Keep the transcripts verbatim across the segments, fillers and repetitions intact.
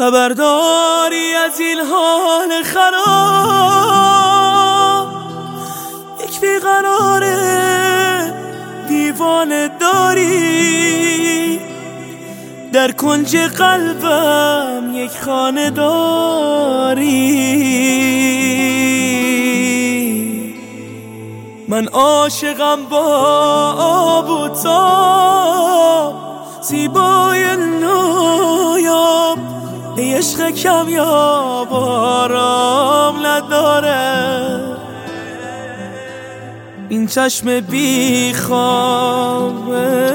خبرداری از این حال خراب، یک بیقراره دیوانه داری، در کنج قلبم یک خانه داری. من عاشقم با آب و تاب، زیبای نایاب، ای عشق کمیاب آرام نداره. این چشم بی خوابه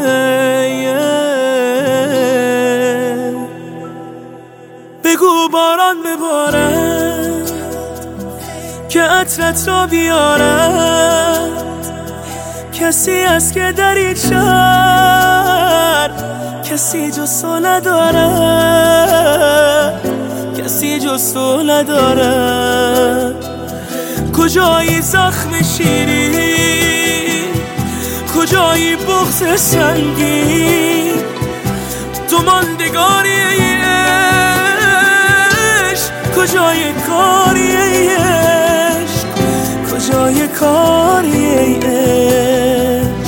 بگو باران ببارد که عطرت را بیارد، کسی است که در این شهر کسی جز تو نداره، کسی جز تو نداره. کجایی زخم شیرین، کجایی بغض سنگین، تو ماندگاری عشق، کجای کاری عشق، کجای کاری عشق.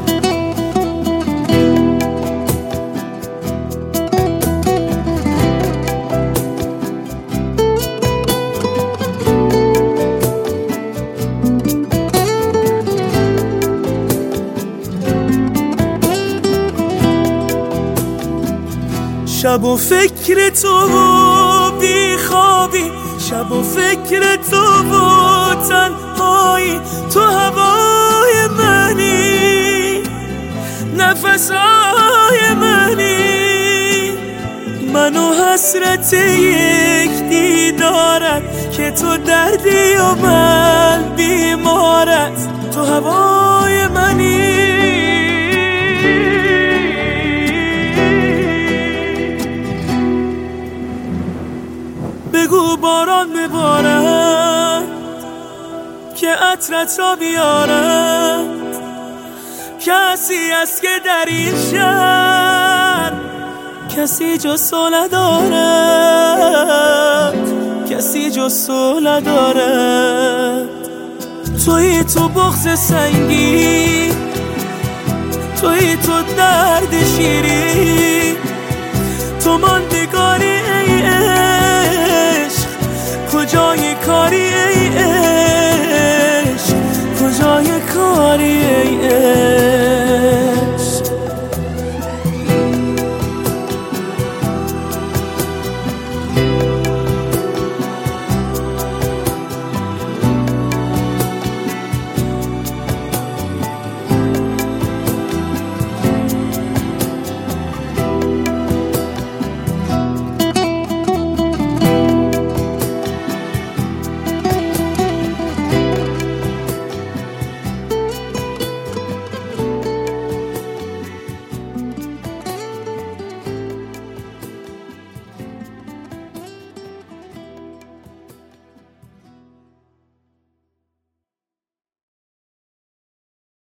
شب و فکر تو و بی خوابی، شب و فکر تو و تنهایی، تو هوای منی، نفسهای منی، من و حسرت یک دیدارت که تو دردی و من بیمارت، تو هوای منی. بگو باران ببارد که عطرت را بیارد، کسی است که در این شهر کسی جز تو ندارد، کسی جز تو ندارد. تویی تو بغض سنگین، تویی تو درد شیرین، تو ماندگاری ای عشق، کجای کاری